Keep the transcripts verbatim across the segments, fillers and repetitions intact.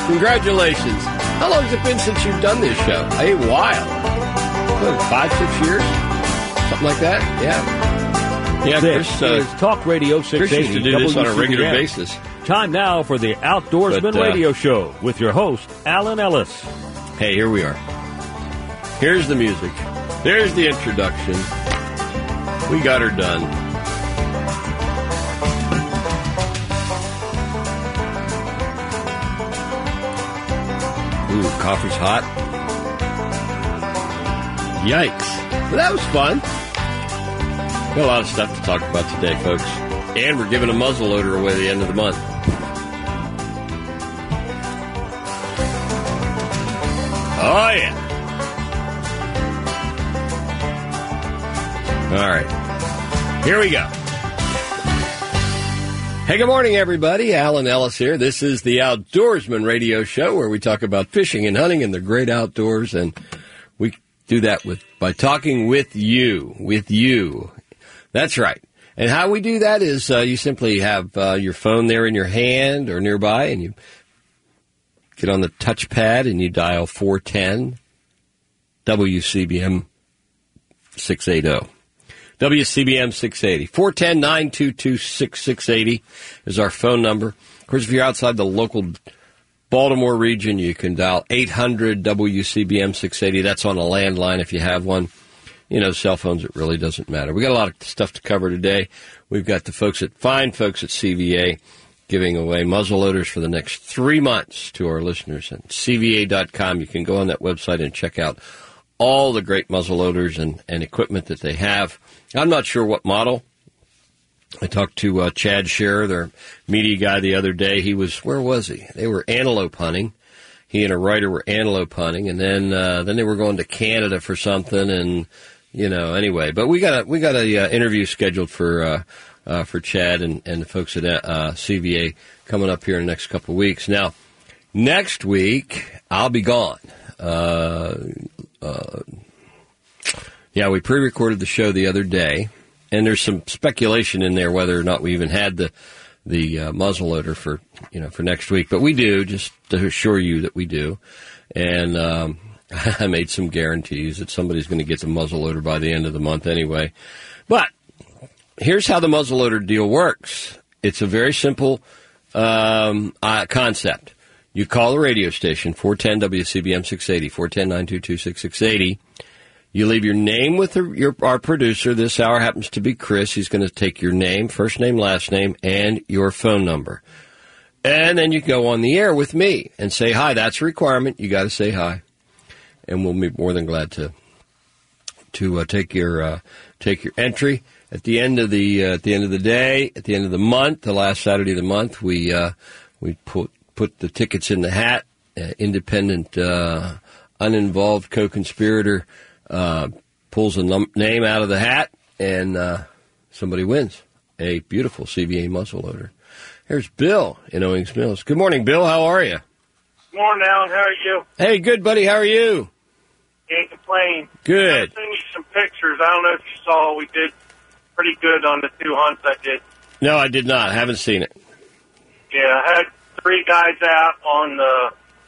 Congratulations. How long has it been since you've done this show? A while. What, five, six years? Something like that? Yeah. Yeah, This Chris, uh, is Talk Radio six eighty. Chris used to do this on a regular W C B M. basis. Time now for the Outdoorsman But, uh, Radio Show with your host, Alan Ellis. Hey, here we are. Here's the music. There's the introduction. We got her done. Ooh, coffee's hot. Yikes. Well, that was fun. Got a lot of stuff to talk about today, folks. And we're giving a muzzle loader away at the end of the month. Oh, yeah. All right. Here we go. Hey, good morning, everybody. Alan Ellis here. This is the Outdoorsman Radio Show where we talk about fishing and hunting and the great outdoors. And we do that with by talking with you, with you. That's right. And how we do that is uh, you simply have uh, your phone there in your hand or nearby, and you get on the touchpad and you dial four one zero W C B M six eighty. W C B M six eighty. four one zero, nine two two, six six eight zero is our phone number. Of course, if you're outside the local Baltimore region, you can dial eight hundred W C B M six eighty. That's on a landline if you have one. You know, cell phones, it really doesn't matter. We got a lot of stuff to cover today. We've got the folks at fine folks at C V A giving away muzzle loaders for the next three months to our listeners at C V A dot com. You can go on that website and check out all the great muzzle loaders and, and equipment that they have. I'm not sure what model. I talked to uh, Chad Scherer, their media guy, the other day. He was, where was he? They were antelope hunting. He and a writer were antelope hunting, and then uh, then they were going to Canada for something, and you know, anyway. But we got a we got a uh, interview scheduled for uh, uh, for Chad and, and the folks at uh, C V A coming up here in the next couple of weeks. Now, next week I'll be gone. Uh, uh, yeah, we pre-recorded the show the other day, and there's some speculation in there whether or not we even had the the uh, muzzleloader for you know for next week. But we do, just to assure you that we do. And um, I made some guarantees that somebody's going to get the muzzleloader by the end of the month anyway. But here's how the muzzleloader deal works. It's a very simple um, uh, concept. You call the radio station, four one zero W C B M six eighty, four one zero, nine two two, six six eight zero. You leave your name with the, your, our producer. This hour happens to be Chris. He's going to take your name, first name, last name, and your phone number. And then you go on the air with me and say hi. That's a requirement. You got to say hi. And we'll be more than glad to to uh, take your uh, take your entry. At the end of the uh, at the end of the day, at the end of the month, the last Saturday of the month, we uh, we put put the tickets in the hat. Uh, independent, uh, uninvolved co-conspirator uh, pulls a num- name out of the hat, and uh, somebody wins a beautiful C V A muzzleloader. Here's Bill in Owings Mills. Good morning, Bill. How are you? Morning, Alan. How are you? Hey, good, buddy. How are you? Can't complain. Good. I sent you some pictures. I don't know if you saw. We did pretty good on the two hunts I did. No, I did not. I haven't seen it. Yeah, I had three guys out on the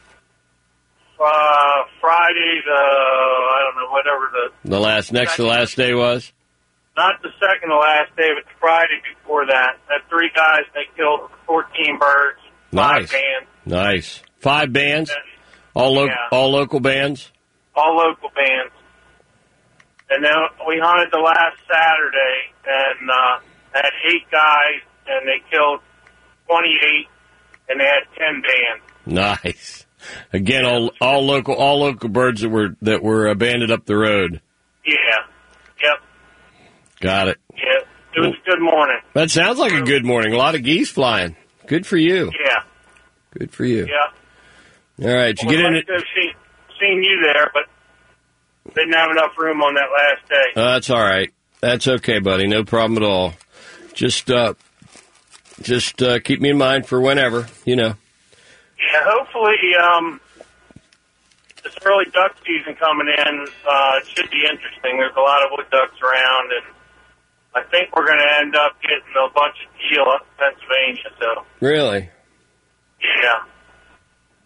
uh, Friday, the, I don't know, whatever the... The last, next to the last day was? Not the second to last day, but the Friday before that. I had three guys. They killed fourteen birds. Nice. Five bands. Nice. Five bands? All, lo- Yeah. all local bands? All local bands. And then we hunted the last Saturday, and uh, had eight guys, and they killed twenty-eight, and they had ten bands. Nice. Again, all all local all local birds that were that were uh, banded up the road. Yeah. Yep. Got it. Yep. It was a good morning. That sounds like a good morning. A lot of geese flying. Good for you. Yeah. Good for you. Yeah. All right. Did you well, get in I'd it? like to have seen, seen you there, but didn't have enough room on that last day. Uh, that's all right. That's okay, buddy. No problem at all. Just uh, just uh, keep me in mind for whenever, you know. Yeah, hopefully, um, this early duck season coming in, uh, it should be interesting. There's a lot of wood ducks around, and I think we're going to end up getting a bunch of teal up in Pennsylvania, so. Really? Yeah.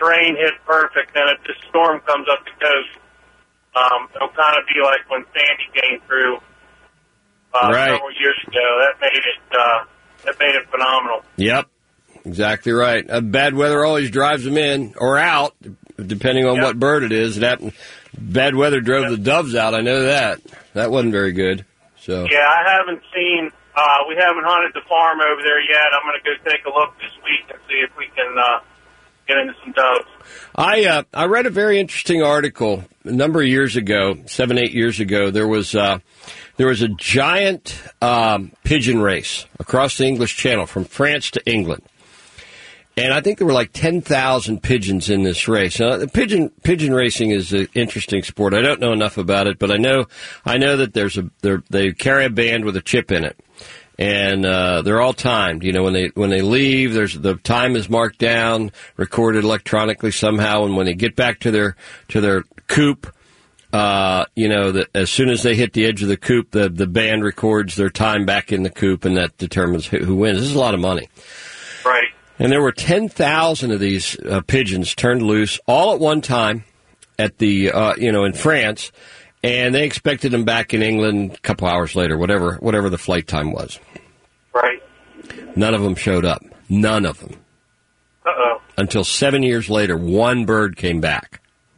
rain hit perfect, and if this storm comes up the coast, um, it'll kind of be like when Sandy came through uh, right. several years ago. That made it uh, that made it phenomenal. Yep, exactly right. Uh, bad weather always drives them in or out, depending on yep. what bird it is. It happened. Bad weather drove yep. the doves out. I know that. That wasn't very good. So yeah, I haven't seen. Uh, we haven't hunted the farm over there yet. I'm going to go take a look this week and see if we can uh, get into some doves. I uh, I read a very interesting article a number of years ago, seven, eight years ago. There was uh, there was a giant um, pigeon race across the English Channel from France to England. And I think there were like ten thousand pigeons in this race. Now, the pigeon pigeon racing is an interesting sport. I don't know enough about it, but I know I know that there's a they carry a band with a chip in it, and uh, they're all timed. You know, when they when they leave, there's the time is marked down, recorded electronically somehow, and when they get back to their to their coop, uh, you know, that as soon as they hit the edge of the coop, the the band records their time back in the coop, and that determines who, who wins. This is a lot of money, right? And there were ten thousand of these uh, pigeons turned loose all at one time at the, uh, you know, in France, and they expected them back in England a couple hours later, whatever whatever the flight time was. Right. None of them showed up. None of them. Uh-oh. Until seven years later, one bird came back.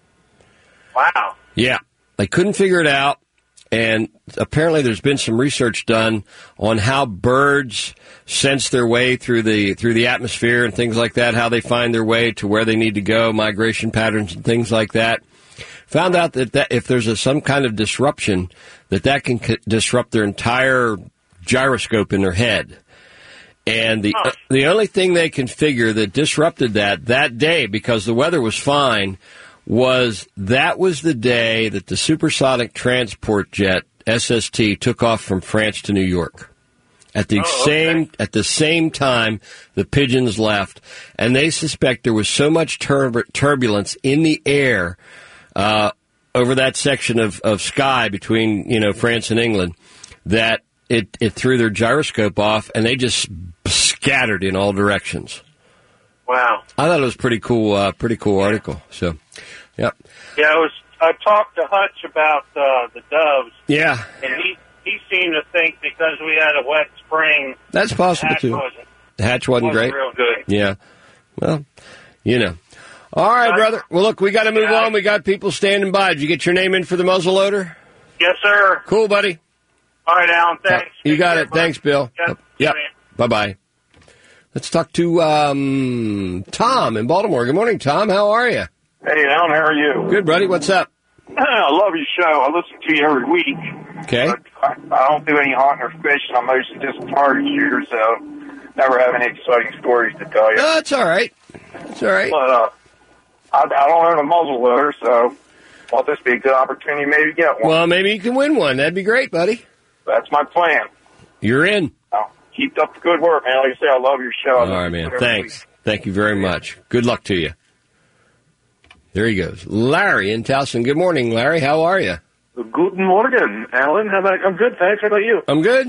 Wow. Yeah. They couldn't figure it out, and apparently there's been some research done on how birds sense their way through the through the atmosphere and things like that, how they find their way to where they need to go, migration patterns and things like that. Found out that, that if there's a, some kind of disruption, that that can c- disrupt their entire gyroscope in their head. And the uh, the only thing they can figure that disrupted that that day, because the weather was fine, was that was the day that the supersonic transport jet S S T took off from France to New York. At the oh, same okay. at the same time, the pigeons left, and they suspect there was so much tur- turbulence in the air uh, over that section of, of sky between you know France and England that it, it threw their gyroscope off, and they just scattered in all directions. Wow! I thought it was pretty cool. Uh, pretty cool article. So, yeah. Yeah, I was. I talked to Hutch about uh, the doves. Yeah. And he. He seemed to think because we had a wet spring, that's possible hatch too. Wasn't, the hatch wasn't, wasn't great. Real good. Yeah. Well, you know. All right, uh, brother. Well, look, we got to move yeah. on. We got people standing by. Did you get your name in for the muzzleloader? Yes, sir. Cool, buddy. All right, Alan. Thanks. You Take got care, it. buddy. Thanks, Bill. Yep. Yep. Bye bye. Let's talk to um, Tom in Baltimore. Good morning, Tom. How are you? Hey, Alan. How are you? Good, buddy. What's up? I love your show. I listen to you every week. Okay. But I, I don't do any hunting or fishing. I'm mostly just a target shooter, so never have any exciting stories to tell you. No, that's all right. That's all right. But uh, I, I don't own a muzzle loader, so well, this be a good opportunity maybe to get one. Well, maybe you can win one. That'd be great, buddy. That's my plan. You're in. Now, keep up the good work, man. Like I say, I love your show. All right, man. Thanks. Thank you very much. Good luck to you. There he goes. Larry in Towson. Good morning, Larry. How are you? Good morning, Alan. How about, I'm good, thanks. How about you? I'm good.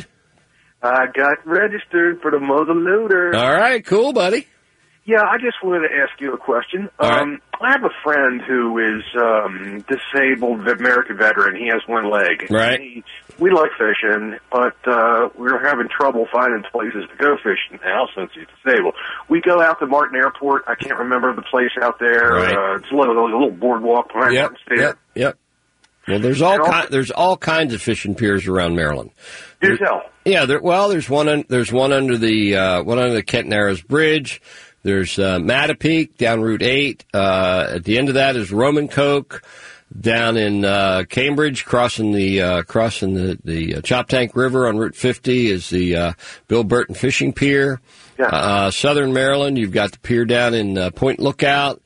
I got registered for the muzzle loader. All right, cool, buddy. Yeah, I just wanted to ask you a question. All um, right. I have a friend who is um, disabled, American veteran. He has one leg. Right. He, we like fishing, but uh, we're having trouble finding places to go fishing now since he's disabled. We go out to Martin Airport. I can't remember the place out there. Right. Uh, it's a little, a little boardwalk behind Yep, Martin State. yep, yep. Well, there's all also, ki- there's all kinds of fishing piers around Maryland. Do There, tell. yeah, there, well, there's one un, there's one under the uh, one under the Kent Narrows Bridge. There's uh, Mattapeak down Route eight. Uh, at the end of that is Roman Coke down in uh, Cambridge, crossing the uh, crossing the the uh, Chop Tank River on Route fifty is the uh, Bill Burton Fishing Pier. Yeah. Uh, Southern Maryland, you've got the pier down in uh, Point Lookout.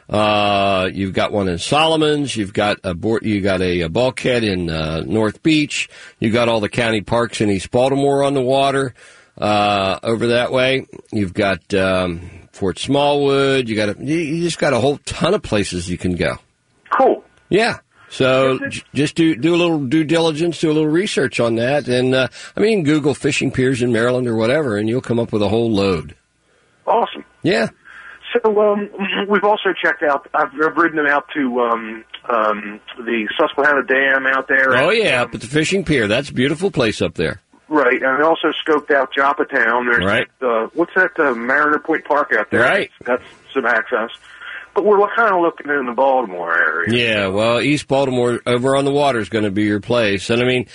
Uh, you've got one in Solomons. You've got a board, you got a, a bulkhead in uh, North Beach. You've got all the county parks in East Baltimore on the water. Uh, over that way, you've got um, Fort Smallwood. You got a, you, you just got a whole ton of places you can go. Cool. Yeah. So j- just do do a little due diligence, do a little research on that, and uh, I mean, Google fishing piers in Maryland or whatever, and you'll come up with a whole load. Awesome. Yeah. So um, we've also checked out. I've, I've ridden them out to um, um, the Susquehanna Dam out there. Oh yeah, up at the fishing pier. That's a beautiful place up there. Right, and I also scoped out Joppa Town. There's Right. uh, what's that? Uh, Mariner Point Park out there. Right. That's some access. But we're kind of looking in the Baltimore area. Yeah, well, East Baltimore over on the water is going to be your place, and I mean,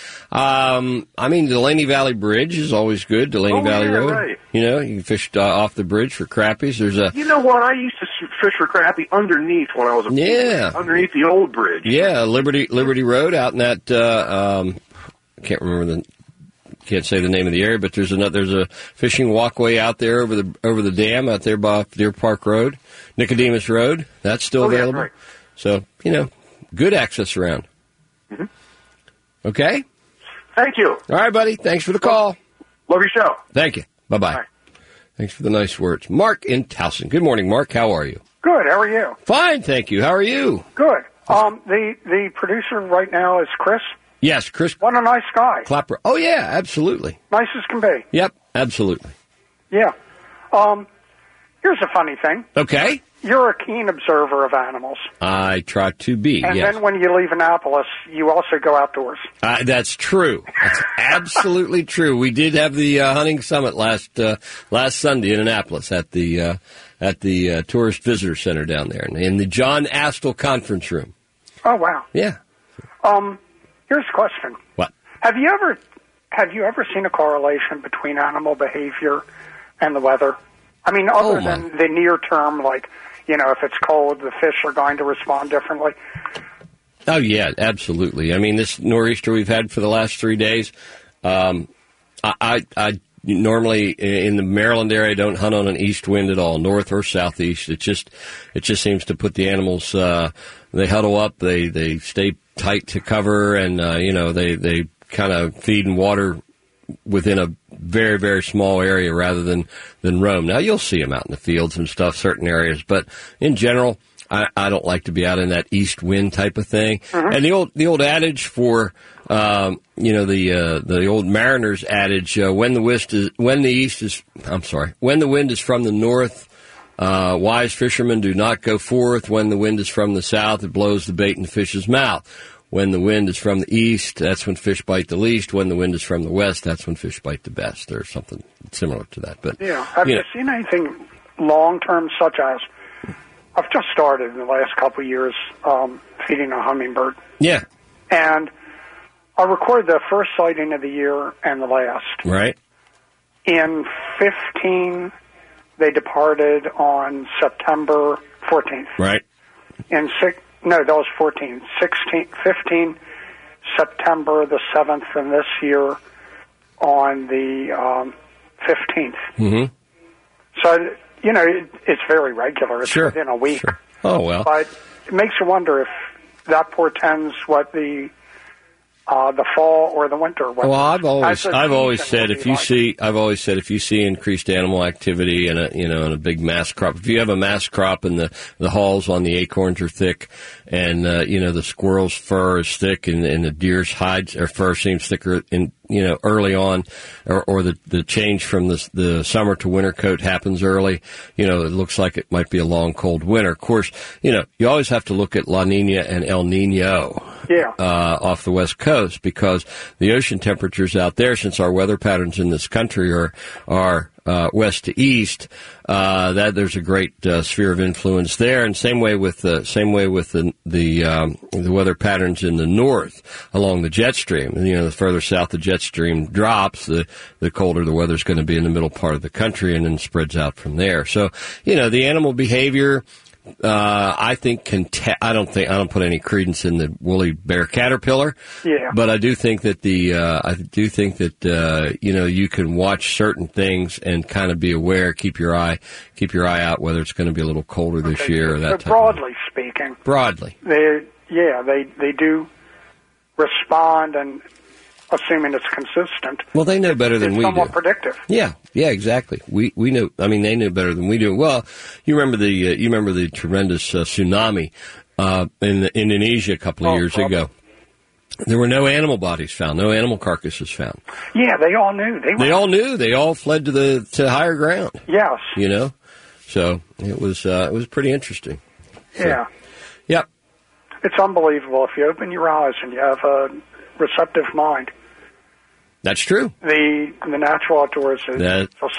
um, I mean, Delaney Valley Bridge is always good. Delaney Oh, Valley yeah, Road. right. You know, you can fish uh, off the bridge for crappies. There's a You know what? I used to s- fish for crappie underneath when I was a Yeah. underneath the old bridge. yeah Liberty Liberty Road out in that. Uh, um, I can't remember the. Can't say the name of the area, but there's another. There's a fishing walkway out there over the over the dam out there by Deer Park Road, Nicodemus Road. That's still Oh, yeah, available. right. So you know, good access around. Mhm. Okay. Thank you. All right, buddy. Thanks for the call. Love your show. Thank you. Bye-bye. Bye. Thanks for the nice words. Mark in Towson. Good morning, Mark. How are you? Good. How are you? Fine, thank you. How are you? Good. Um, the the producer right now is Chris. Yes, Chris What a nice guy. Clapper. Oh, yeah, absolutely. Nice as can be. Yep, absolutely. Yeah. Um, here's a funny thing. Okay. You're a keen observer of animals. I try to be, And yes. then when you leave Annapolis, you also go outdoors. Uh, that's true. That's absolutely true. We did have the uh, hunting summit last uh, last Sunday in Annapolis at the uh, at the uh, Tourist Visitor Center down there in the John Astle Conference Room. Oh, wow. Yeah. Um, here's a question. What? Have you ever have you ever seen a correlation between animal behavior and the weather? I mean, other Oh, my. than the near term, like, you know, if it's cold, the fish are going to respond differently. Oh, yeah, absolutely. I mean, this nor'easter we've had for the last three days, um, I, I, I normally in the Maryland area don't hunt on an east wind at all, north or southeast. It just it just seems to put the animals, uh, they huddle up, they, they stay tight to cover, and, uh, you know, they, they kind of feed and water within a very, very small area rather than, than roam. Now, you'll see them out in the fields and stuff, certain areas, but in general, I, I don't like to be out in that east wind type of thing. Mm-hmm. And the old the old adage for, um, you know, the uh, the old Mariners adage, uh, when the west is when the east is, I'm sorry, when the wind is from the north, uh, wise fishermen do not go forth. When the wind is from the south, it blows the bait in the fish's mouth. When the wind is from the east, that's when fish bite the least. When the wind is from the west, that's when fish bite the best, or something similar to that. But Yeah. Have you you, know, seen anything long term, such as I've just started in the last couple of years um, feeding a hummingbird, yeah, and I recorded the first sighting of the year and the last. right, In fifteen, they departed on September fourteenth. right, In six, no, that was fourteen. sixteen, fifteen, September the seventh, and this year on the um, fifteenth. mm-hmm. So, you know, it, it's very regular. It's Sure, within a week. sure. Oh well, But it makes you wonder if that portends what the uh, the fall or the winter. Well, I've always, as a I've always season said will if be you like. see, I've always said if you see increased animal activity and a, you know, and a big mass crop. If you have a mass crop and the the hulls on the acorns are thick, and uh, you know the squirrel's fur is thick, and, and the deer's hides or fur seems thicker in you know early on, or, or the the change from the the summer to winter coat happens early. You know, it looks like it might be a long cold winter. Of course, you know you always have to look at La Nina and El Nino. Yeah. Uh, off the West Coast, because the ocean temperatures out there, since our weather patterns in this country are are uh, west to east, uh, that there's a great uh, sphere of influence there. And same way with the same way with the the, um, the weather patterns in the north along the jet stream. You know, the further south the jet stream drops, the the colder the weather's going to be in the middle part of the country, and then spreads out from there. So, you know, the animal behavior. Uh, I think can te- I don't think I don't put any credence in the woolly bear caterpillar. Yeah. But I do think that the uh, I do think that uh, you know you can watch certain things and kind of be aware, keep your eye keep your eye out whether it's going to be a little colder this Okay, year or so that type broadly speaking, of broadly. they yeah they they do respond, and assuming it's consistent, Well, they know better than it's we somewhat do. predictive. Yeah, yeah, exactly. We we know. I mean, they know better than we do. Well, you remember the uh, you remember the tremendous uh, tsunami uh, in in Indonesia a couple of Oh, years probably. ago. There were no animal bodies found, no animal carcasses found. Yeah, they all knew. They, They were, all knew. They all fled to the to higher ground. Yes. You know, So it was uh, it was pretty interesting. So, Yeah. Yep. It's unbelievable. If you open your eyes and you have a receptive mind, That's true. the the natural outdoors is That- just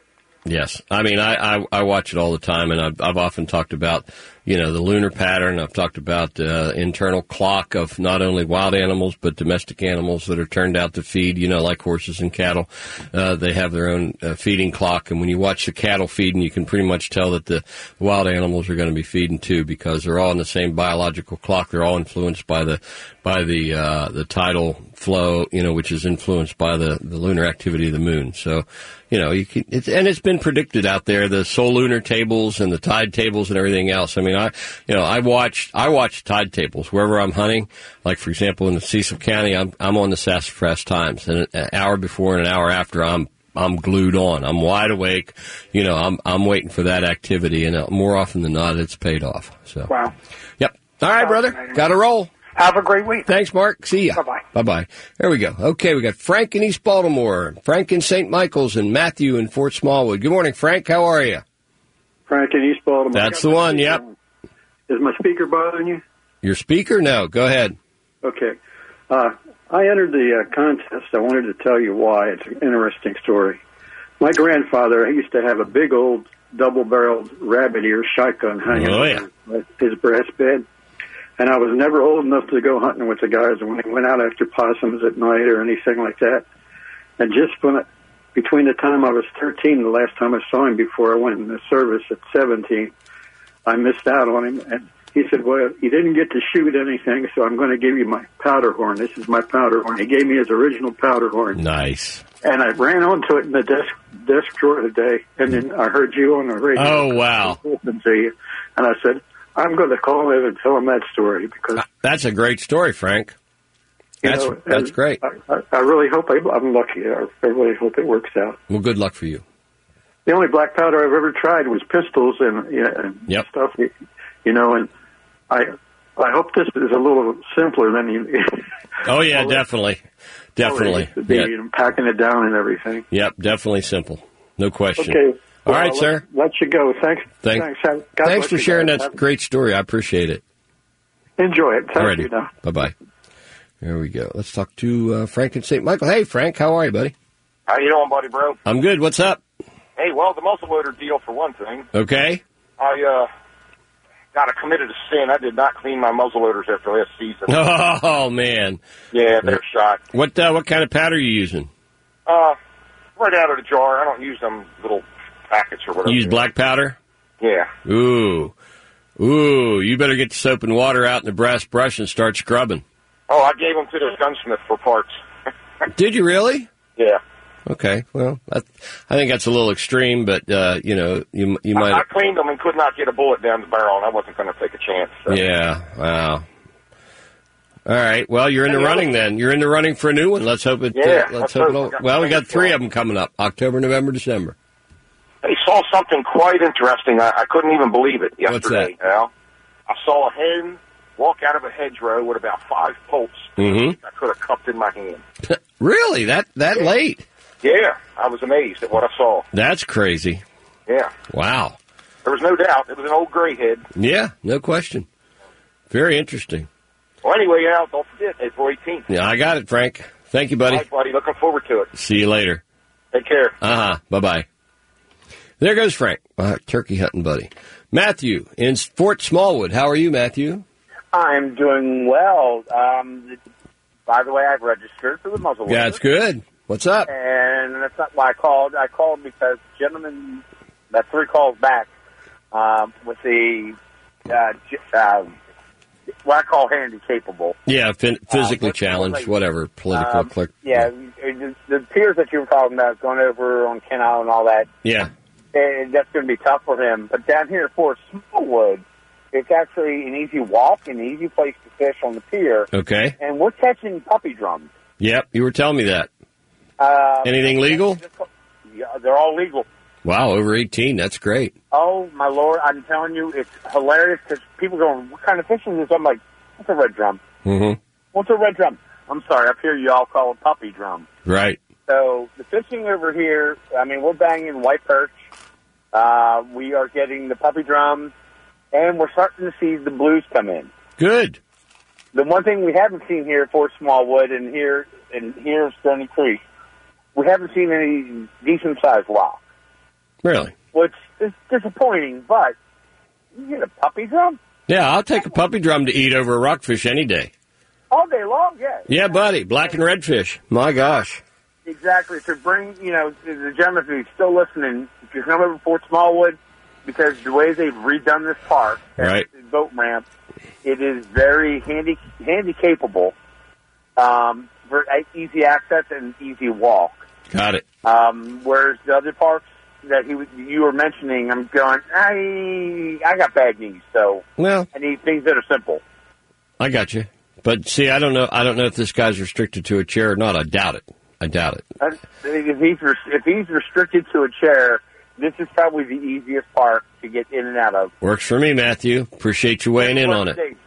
Yes. I mean, I, I, I watch it all the time, and I've, I've often talked about, you know, the lunar pattern. I've talked about the uh, internal clock of not only wild animals, but domestic animals that are turned out to feed, you know, like horses and cattle. Uh, they have their own uh, feeding clock, and when you watch the cattle feeding, you can pretty much tell that the wild animals are going to be feeding too, because they're all in the same biological clock. They're all influenced by the by the uh, the tidal flow, you know, which is influenced by the, the lunar activity of the moon. So, you know, you can, it's, and it's been predicted out there, the solar lunar tables and the tide tables and everything else. I mean, I, you know, I watch, I watch tide tables wherever I'm hunting. Like, for example, in the Cecil County, I'm, I'm on the Sassafras Times, and an hour before and an hour after, I'm, I'm glued on. I'm wide awake. You know, I'm, I'm waiting for that activity, and uh, more often than not, it's paid off. So, wow. Yep. All right, brother. Got to roll. Have a great week. Thanks, Mark. See ya. Bye-bye. Bye-bye. There we go. Okay, we got Frank in East Baltimore, Frank in Saint Michael's, and Matthew in Fort Smallwood. Good morning, Frank. How are you? Frank in East Baltimore. That's the one, yep. Is my speaker bothering you? Your speaker? No. Go ahead. Okay. Uh, I entered the uh, contest. I wanted to tell you why. It's an interesting story. My grandfather, he used to have a big old double-barreled rabbit ear shotgun hanging Oh, yeah. on his breast bed. And I was never old enough to go hunting with the guys when they went out after possums at night or anything like that. And just when it, between the time I was thirteen, the last time I saw him before I went in the service at seventeen, I missed out on him. And he said, well, he didn't get to shoot anything, so I'm going to give you my powder horn. This is my powder horn. He gave me his original powder horn. Nice. And I ran onto it in the desk desk drawer today, and then I heard you on the radio. Oh, wow. And I said, I'm going to call in and tell him that story because That's a great story, Frank. you That's know, that's and great. I, I, I really hope I, I'm lucky. I, I really hope it works out. Well, good luck for you. The only black powder I've ever tried was pistols and, you know, and Yep. stuff. You know, and I I hope this is a little simpler than you. Oh, yeah, definitely. Definitely. To be, Yeah. you know, packing it down and everything. Yep, definitely simple. No question. Okay. All Well, right, I'll sir. Let, let you go. Thanks. Thank- thanks. Have- God Thanks bless for you sharing guys. that Have- great story. I appreciate it. Enjoy it. Thank All you. Now. Bye-bye. There we go. Let's talk to uh, Frank in Saint Michael. Hey, Frank, how are you, buddy? How you doing, buddy, bro? I'm good. What's up? Hey, well, the muzzleloader deal for one thing. Okay. I uh, got a committed a sin. I did not clean my muzzleloaders after last season. Oh, man. Yeah, they're shot. What uh, what kind of powder are you using? Uh, right out of the jar. I don't use them little packets or whatever. You use black powder? Yeah. Ooh. Ooh, you better get the soap and water out in the brass brush and start scrubbing. Oh, I gave them to the gunsmith for parts. Did you really? Yeah. Okay, well, I, I think that's a little extreme, but, uh, you know, you you might... I, I cleaned them and could not get a bullet down the barrel, and I wasn't going to take a chance. So. Yeah, wow. All right, well, you're in the Any running other- then. You're in the running for a new one. Let's hope it... Yeah, uh, let's let's hope hope. it well, we got three of them coming up, October, November, December. I saw something quite interesting. I, I couldn't even believe it yesterday. What's that? Al. I saw a hen walk out of a hedgerow with about five Colts. Mm-hmm. I could have cupped in my hand. Really? That that late? Yeah, I was amazed at what I saw. That's crazy. Yeah, Wow. there was no doubt. It was an old gray head. Yeah, no question. Very interesting. Well, anyway, Al, don't forget, April eighteenth. Yeah, I got it, Frank. Thank you, buddy. All right, buddy. Looking forward to it. See you later. Take care. Uh-huh. Bye-bye. There goes Frank, my turkey hunting buddy. Matthew in Fort Smallwood. How are you, Matthew? I'm doing well. Um, by the way, I've registered for the muzzleloader. Yeah, it's good. What's up? And that's not why I called. I called because gentlemen, that's three calls back, um, with the, uh, j- uh, what I call handy capable. Yeah, fin- physically Uh, challenged, like- whatever, political Um, clerk. Yeah, the, the peers that you were talking about going over on Kent Island and all that, Yeah. eh, that's going to be tough for him. But down here at Fort Smallwood, it's actually an easy walk and an easy place to fish on the pier. Okay. And we're catching puppy drums. Yep, you were telling me that. Uh, Anything legal? Yeah, they're all legal. Wow, over eighteen. That's great. Oh, my Lord, I'm telling you, it's hilarious because people go, what kind of fishing is this? I'm like, what's a red drum? Mm-hmm. What's a red drum? I'm sorry, up here you all call it puppy drum. Right. So the fishing over here, I mean, we're banging white perch, Uh, we are getting the puppy drums, and we're starting to see the blues come in. Good. The one thing we haven't seen here at Fort Smallwood and here and here at Stony Creek, we haven't seen any decent-sized rock. Really? Which is disappointing, but you get a puppy drum? Yeah, I'll take a puppy drum to eat over a rockfish any day. All day long, yeah. Yeah, buddy. Black and redfish. My gosh. Exactly. To bring, you know, the gentleman who's still listening, if you come over to Fort Smallwood, because the way they've redone this park, right, the boat ramp, it is very handy, handy capable um, for easy access and easy walk. Got it. Um, whereas the other parks that he you were mentioning, I'm going, I I got bad knees, so well, I need things that are simple. I got you. But see, I don't know. I don't know if this guy's restricted to a chair or not. I doubt it. I doubt it. If he's if he's restricted to a chair, this is probably the easiest park to get in and out of. Works for me, Matthew. Appreciate you weighing in on it. Day.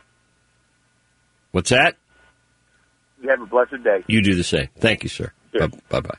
What's that? You have a blessed day. You do the same. Thank you, sir. Sure. Bye bye.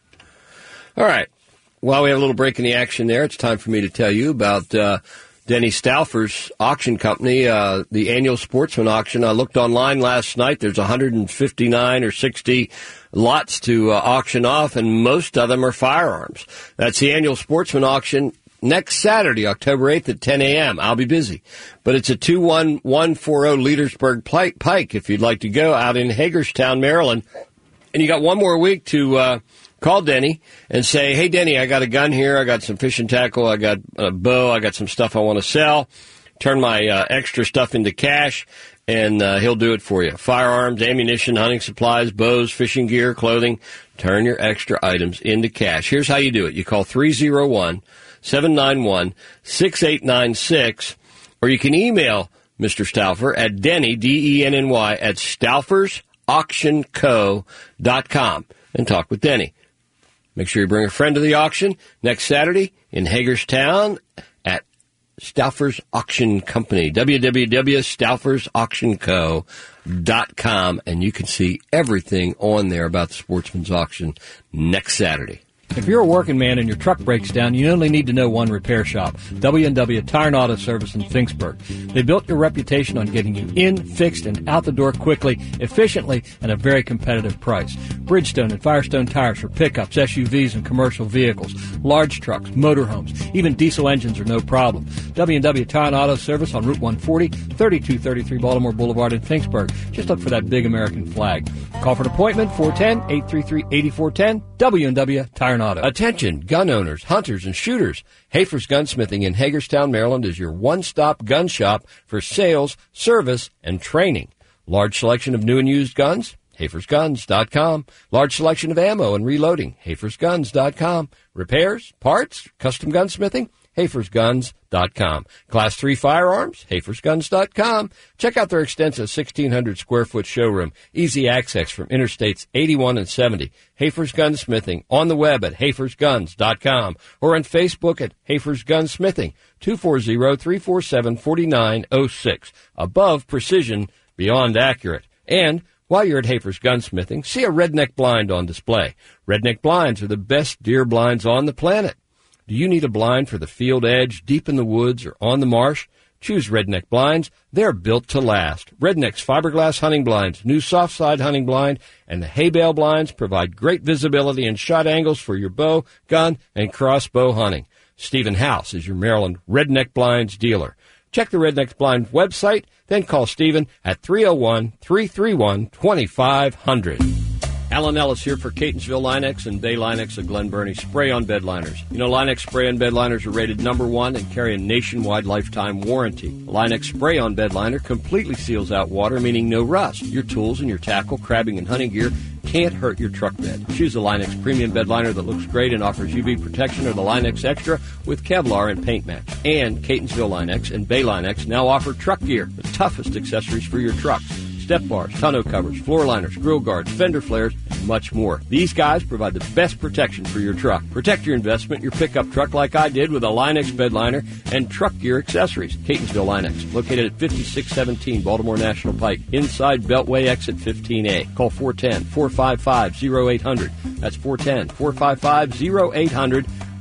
All right. While we have a little break in the action there, it's time for me to tell you about uh, Denny Stauffer's auction company, uh, the annual Sportsman auction. I looked online last night. There's one hundred fifty-nine or sixty lots to uh, auction off, and most of them are firearms. That's the annual Sportsman auction next Saturday, October eighth at ten a.m. I'll be busy. But it's a two one one four zero Leadersburg Pike if you'd like to go out in Hagerstown, Maryland. And you got one more week to uh, call Denny and say, hey, Denny, I got a gun here. I got some fishing tackle. I got a bow. I got some stuff I want to sell. Turn my uh, extra stuff into cash, and uh, he'll do it for you. Firearms, ammunition, hunting supplies, bows, fishing gear, clothing. Turn your extra items into cash. Here's how you do it. You call three oh one, seven nine one, six eight nine six, or you can email Mister Stauffer at Denny, D E N N Y, at Stauffers Auction Co dot com and talk with Denny. Make sure you bring a friend to the auction next Saturday in Hagerstown at Stauffers Auction Company, w w w dot stauffers auction co dot com, and you can see everything on there about the Sportsman's Auction next Saturday. If you're a working man and your truck breaks down, you only need to know one repair shop, W and W Tire and Auto Service in Finksburg. They built your reputation on getting you in, fixed, and out the door quickly, efficiently, and at a very competitive price. Bridgestone and Firestone tires for pickups, S U Vs, and commercial vehicles, large trucks, motorhomes, even diesel engines are no problem. W and W Tire and Auto Service on Route one forty, thirty-two thirty-three Baltimore Boulevard in Finksburg. Just look for that big American flag. Call for an appointment, four one zero, eight three three, eight four one zero, W and W Tire and Auto. Attention, gun owners, hunters, and shooters. Hafer's Gunsmithing in Hagerstown, Maryland is your one-stop gun shop for sales, service, and training. Large selection of new and used guns, Hafers Guns dot com. Large selection of ammo and reloading, Hafers Guns dot com. Repairs, parts, custom gunsmithing, Hafers Guns dot com. Class three firearms, Hafers Guns dot com. Check out their extensive sixteen hundred square foot showroom. Easy access from Interstates eighty-one and seventy. Hafers Gunsmithing on the web at Hafers Guns dot com or on Facebook at Hafers Gunsmithing, two four zero, three four seven, four nine zero six. Above precision, beyond accurate. And while you're at Hafers Gunsmithing, see a Redneck blind on display. Redneck blinds are the best deer blinds on the planet. Do you need a blind for the field edge, deep in the woods, or on the marsh? Choose Redneck blinds. They're built to last. Redneck's fiberglass hunting blinds, new soft side hunting blind, and the hay bale blinds provide great visibility and shot angles for your bow, gun, and crossbow hunting. Stephen House is your Maryland Redneck blinds dealer. Check the Redneck Blind website, then call Stephen at three oh one, three three one, two five zero zero. Alan Ellis here for Catonsville Linex and Bay Linex of Glen Burnie spray-on bed liners. You know, Linex spray-on bed liners are rated number one and carry a nationwide lifetime warranty. Linex spray-on bed liner completely seals out water, meaning no rust. Your tools and your tackle, crabbing, and hunting gear can't hurt your truck bed. Choose the Linex premium bed liner that looks great and offers U V protection, or the Linex Extra with Kevlar and paint match. And Catonsville Linex and Bay Linex now offer truck gear, the toughest accessories for your trucks. Step bars, tonneau covers, floor liners, grill guards, fender flares, and much more. These guys provide the best protection for your truck. Protect your investment, your pickup truck, like I did with a Linex bed liner and truck gear accessories. Catonsville Linex, located at fifty-six seventeen Baltimore National Pike, inside Beltway exit fifteen A. Call four one zero, four five five, zero eight zero zero. That's four one zero, four five five, zero eight zero zero.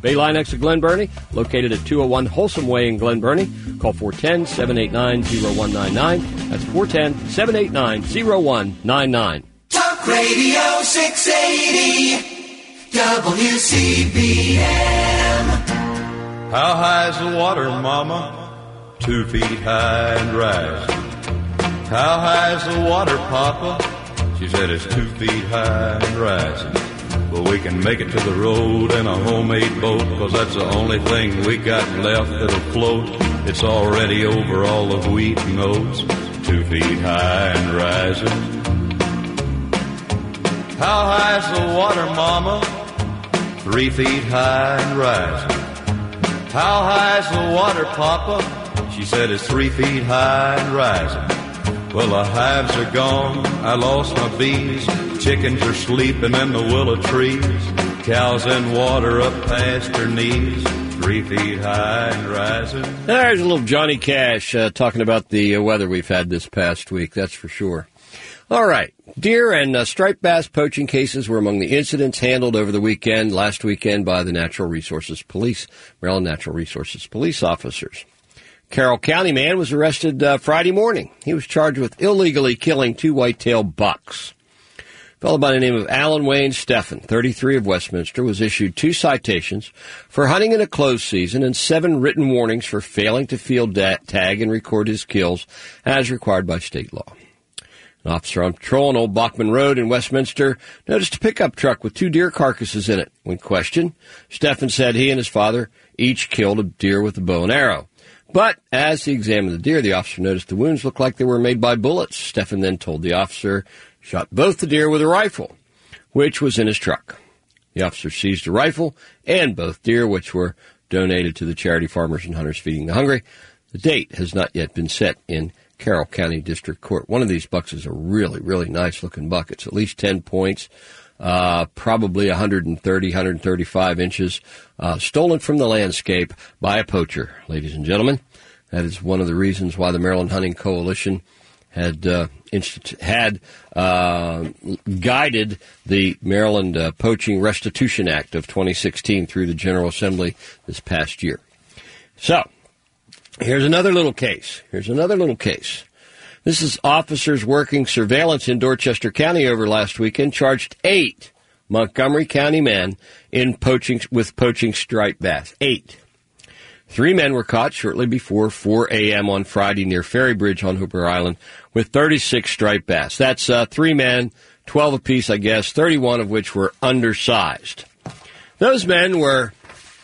Bayline X of Glen Burnie, located at two oh one Wholesome Way in Glen Burnie. Call four one zero, seven eight nine, zero one nine nine. That's four one zero, seven eight nine, zero one nine nine. Talk Radio six eighty, W C B M. How high is the water, Mama? Two feet high and rising. How high is the water, Papa? She said it's two feet high and rising. But we can make it to the road in a homemade boat, 'cause that's the only thing we got left that'll float. It's already over all the wheat and oats, two feet high and rising. How high is the water, Mama? Three feet high and rising. How high is the water, Papa? She said it's three feet high and rising. Well, the hives are gone, I lost my bees. Chickens are sleeping in the willow trees. Cows in water up past her knees. Three feet high and rising. There's a little Johnny Cash uh, talking about the uh, weather we've had this past week, that's for sure. All right. Deer and uh, striped bass poaching cases were among the incidents handled over the weekend, last weekend, by the Natural Resources Police, Maryland Natural Resources Police officers. Carroll County man was arrested uh, Friday morning. He was charged with illegally killing two white-tailed bucks. A fellow by the name of Alan Wayne Steffen, thirty-three, of Westminster, was issued two citations for hunting in a closed season and seven written warnings for failing to field da- tag and record his kills as required by state law. An officer on patrol on Old Bachman Road in Westminster noticed a pickup truck with two deer carcasses in it. When questioned, Steffen said he and his father each killed a deer with a bow and arrow. But as he examined the deer, the officer noticed the wounds looked like they were made by bullets. Steffen then told the officer he shot both the deer with a rifle, which was in his truck. The officer seized the rifle and both deer, which were donated to the charity Farmers and Hunters Feeding the Hungry. The date has not yet been set in Carroll County District Court. One of these bucks is a really, really nice-looking buck. It's at least ten points. Uh, probably one thirty, one thirty-five inches, uh, stolen from the landscape by a poacher, ladies and gentlemen. That is one of the reasons why the Maryland Hunting Coalition had, uh, institu- had, uh, guided the Maryland uh, Poaching Restitution Act of twenty sixteen through the General Assembly this past year. So, here's another little case. Here's another little case. This is officers working surveillance in Dorchester County over last weekend charged eight Montgomery County men in poaching with poaching striped bass. Eight. Three men were caught shortly before four a.m. on Friday near Ferry Bridge on Hooper Island with thirty-six striped bass. That's uh, three men, twelve apiece, I guess, thirty-one of which were undersized. Those men were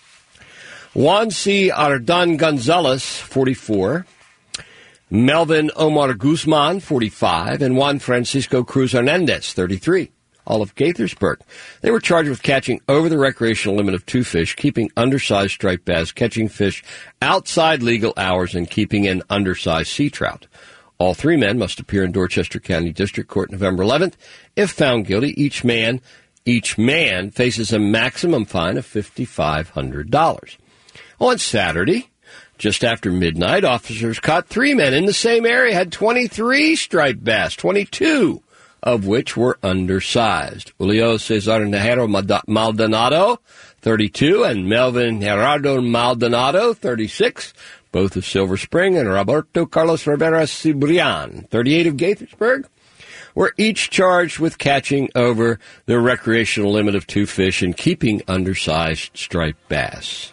Juan C. Ardan Gonzalez, forty-four, Melvin Omar Guzman, forty-five, and Juan Francisco Cruz Hernandez, thirty-three, all of Gaithersburg. They were charged with catching over the recreational limit of two fish, keeping undersized striped bass, catching fish outside legal hours, and keeping an undersized sea trout. All three men must appear in Dorchester County District Court November eleventh. If found guilty, each man, each man faces a maximum fine of five thousand five hundred dollars. On Saturday, just after midnight, officers caught three men in the same area, had twenty-three striped bass, twenty-two of which were undersized. Julio Cesar Najero Maldonado, thirty-two, and Melvin Gerardo Maldonado, thirty-six, both of Silver Spring, and Roberto Carlos Rivera Cibrian, thirty-eight, of Gaithersburg, were each charged with catching over the recreational limit of two fish and keeping undersized striped bass.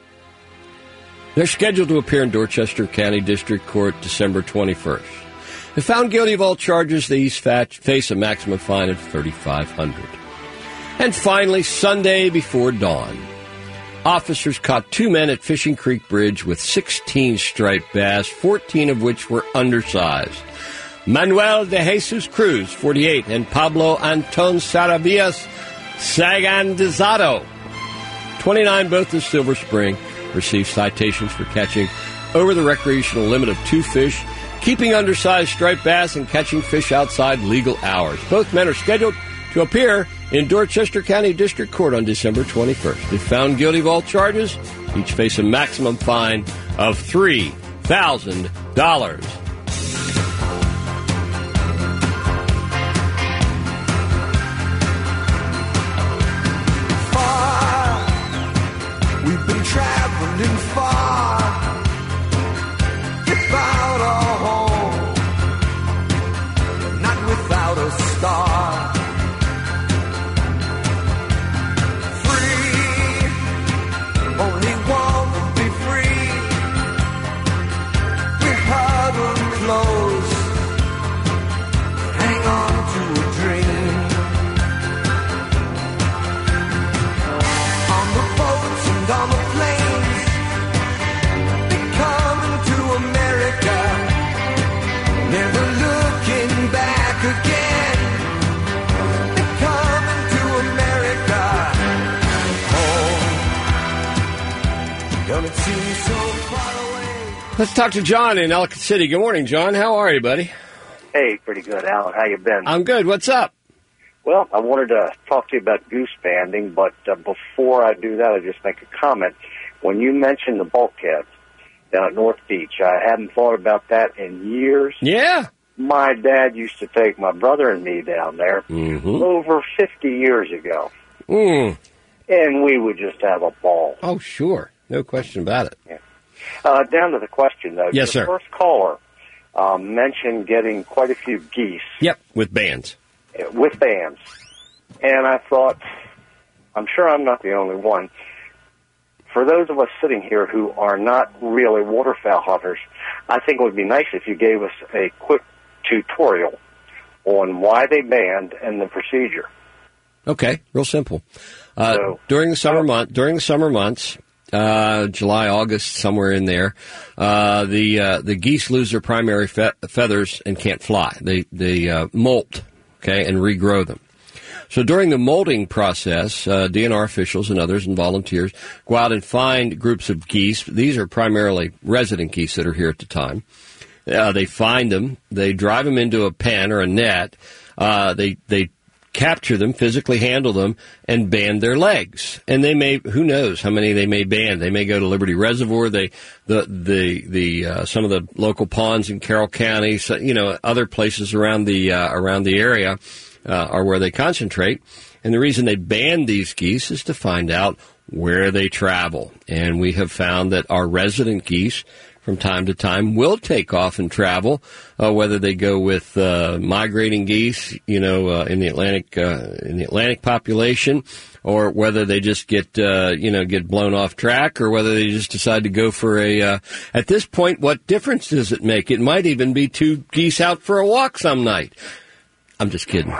They're scheduled to appear in Dorchester County District Court December twenty-first. If found guilty of all charges, they each face a maximum fine of three thousand five hundred dollars. And finally, Sunday before dawn, officers caught two men at Fishing Creek Bridge with sixteen striped bass, fourteen of which were undersized. Manuel de Jesus Cruz, forty-eight, and Pablo Anton Saravillas Sagandizado, twenty-nine, both of Silver Spring, received citations for catching over the recreational limit of two fish, keeping undersized striped bass, and catching fish outside legal hours. Both men are scheduled to appear in Dorchester County District Court on December twenty-first. If found guilty of all charges, each face a maximum fine of three thousand dollars. seem so far away. Let's talk to John in Ellicott City. Good morning, John. How are you, buddy? Hey, pretty good, Alan. How you been? I'm good. What's up? Well, I wanted to talk to you about goose banding, but uh, before I do that, I just make a comment. When you mentioned the bulkhead down at North Beach, I hadn't thought about that in years. Yeah. My dad used to take my brother and me down there mm-hmm. over fifty years ago. Mm. And we would just have a ball. Oh, sure. No question about it. Yeah. Uh, down to the question, though. Yes, Your sir. first caller um, mentioned getting quite a few geese. Yep, with bands. With bands. And I thought, I'm sure I'm not the only one. For those of us sitting here who are not really waterfowl hunters, I think it would be nice if you gave us a quick tutorial on why they band and the procedure. Okay, real simple. Uh, So- during the summer month, during the summer months, uh, July, August, somewhere in there, uh, the uh, the geese lose their primary fe- feathers and can't fly. They they uh, molt, okay, and regrow them. So during the molting process, uh, D N R officials and others and volunteers go out and find groups of geese. These are primarily resident geese that are here at the time. Uh, they find them, they drive them into a pen or a net, uh, they they capture them, physically handle them, and band their legs. And they may, who knows how many they may band. They may go to Liberty Reservoir, they, the, the, the, uh, some of the local ponds in Carroll County, so, you know, other places around the, uh, around the area, uh, are where they concentrate. And the reason they band these geese is to find out where they travel. And we have found that our resident geese, from time to time, will take off and travel, uh, whether they go with uh, migrating geese, you know, uh, in the Atlantic uh, in the Atlantic population, or whether they just get uh, you know get blown off track, or whether they just decide to go for a. Uh, at this point, what difference does it make? It might even be two geese out for a walk some night. I'm just kidding.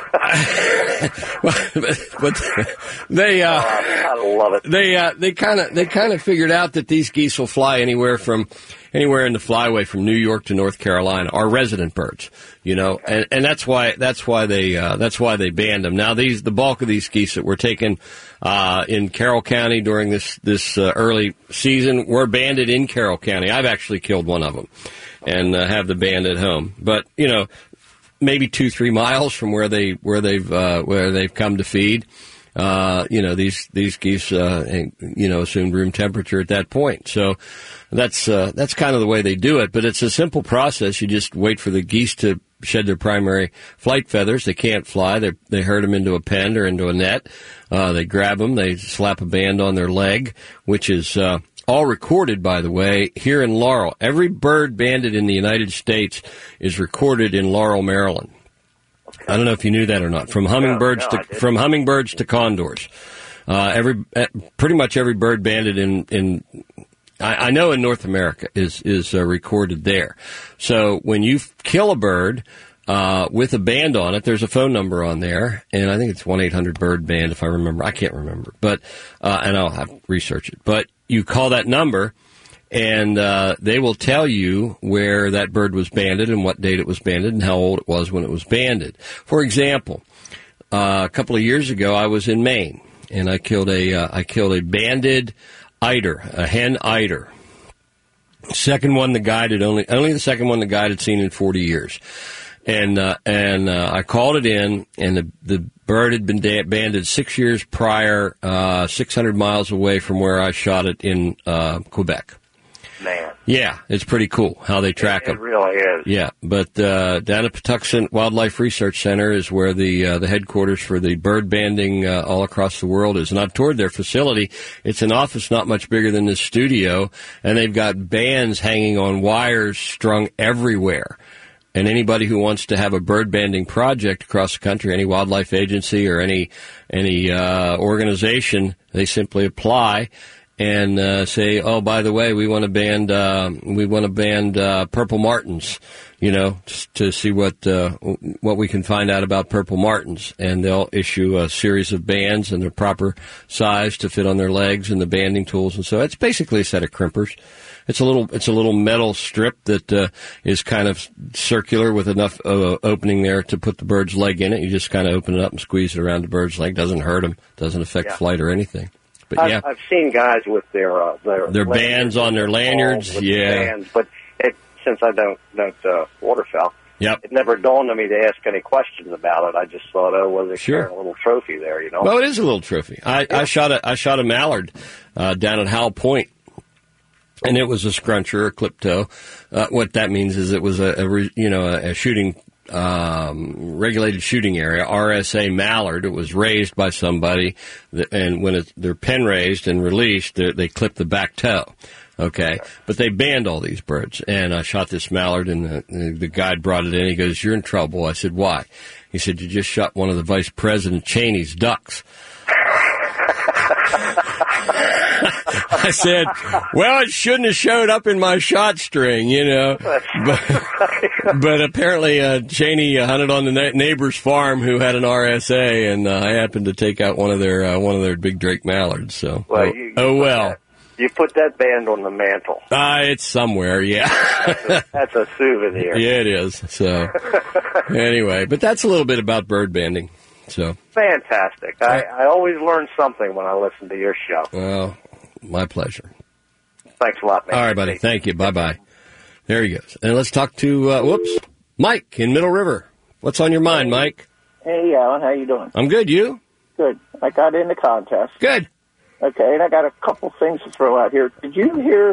but, but they, uh, I love it. They, uh, they kind of, they kind of figured out that these geese will fly anywhere from, anywhere in the flyway from New York to North Carolina, are resident birds, you know, and, and that's why, that's why they, uh, that's why they banned them. Now these, the bulk of these geese that were taken, uh, in Carroll County during this, this, uh, early season were banded in Carroll County. I've actually killed one of them and uh, have the band at home, but, you know, maybe two, three miles from where they where they've uh, where they've come to feed. Uh, you know, these these geese, uh, you know, assumed room temperature at that point. So that's uh, that's kind of the way they do it. But it's a simple process. You just wait for the geese to shed their primary flight feathers. They can't fly. They they herd them into a pen or into a net. Uh, they grab them. They slap a band on their leg, which is uh, all recorded, by the way, here in Laurel. Every bird banded in the United States is recorded in Laurel, Maryland. Okay. I don't know if you knew that or not. From hummingbirds no, no, to from hummingbirds to condors, uh, every pretty much every bird banded in in I, I know in North America is is uh, recorded there. So when you f- kill a bird uh, with a band on it, there's a phone number on there, and I think it's one eight hundred bird band if I remember. I can't remember, but uh, and I'll have to research it. But you call that number, and uh, they will tell you where that bird was banded and what date it was banded and how old it was when it was banded. For example, uh, a couple of years ago, I was in Maine, and I killed a uh, I killed a banded eider, a hen eider. Second one the guide had only only the second one the guide had seen in forty years, and uh, and uh, I called it in, and the the bird had been da- banded six years prior, uh, six hundred miles away from where I shot it in uh, Quebec. Man. Yeah, it's pretty cool how they track it, them. It really is. Yeah, but uh, down at Patuxent Wildlife Research Center is where the uh, the headquarters for the bird banding uh, all across the world is. And I've toured their facility. It's an office not much bigger than this studio, and they've got bands hanging on wires strung everywhere. And anybody who wants to have a bird banding project across the country, any wildlife agency or any any uh, organization, they simply apply and uh, say, "Oh, by the way, we want to band uh, we want to band uh, purple martins," you know, to see what uh, what we can find out about purple martins, and they'll issue a series of bands and their proper size to fit on their legs and the banding tools, and so it's basically a set of crimpers. It's a little it's a little metal strip that uh, is kind of circular with enough uh, opening there to put the bird's leg in it. You just kind of open it up and squeeze it around the bird's leg. Doesn't hurt them. Doesn't affect yeah. flight or anything. But I've, yeah, I've seen guys with their uh, their their bands on their lanyards. with Yeah, bands, but it, since I don't don't uh, waterfowl, yep. it never dawned on me to ask any questions about it. I just thought, oh, well, they're Sure. carrying a little trophy there, you know. Well, it is a little trophy. I, I shot a I shot a mallard uh, down at Howell Point, and it was a scruncher, a clip toe. Uh, what that means is it was a, a re, you know a, a shooting um, regulated shooting area, R S A mallard. It was raised by somebody, that, and when it, they're pen raised and released, they clip the back toe. Okay, but they banned all these birds, and I shot this mallard, and the, the guide brought it in. He goes, "You're in trouble." I said, "Why?" He said, "You just shot one of the Vice President Cheney's ducks." I said, "Well, it shouldn't have showed up in my shot string, you know." But, but apparently, uh, Cheney uh, hunted on the na- neighbor's farm who had an R S A, and uh, I happened to take out one of their uh, one of their big Drake mallards. So, Well, oh, you- you oh put well. that- You put that band on the mantle. Uh, it's somewhere, yeah. That's a, that's a souvenir. Yeah, it is. So, anyway, but that's a little bit about bird banding. So, Fantastic. I, I always learn something when I listen to your show. well, my pleasure. Thanks a lot, man. All right, buddy. Thank you. Bye-bye. There he goes. And let's talk to, uh, whoops, Mike in Middle River. What's on your mind, Mike? Hey, Alan, how you doing? I'm good. You? Good. I got in the contest. Good. Okay, and I got a couple things to throw out here. Did you hear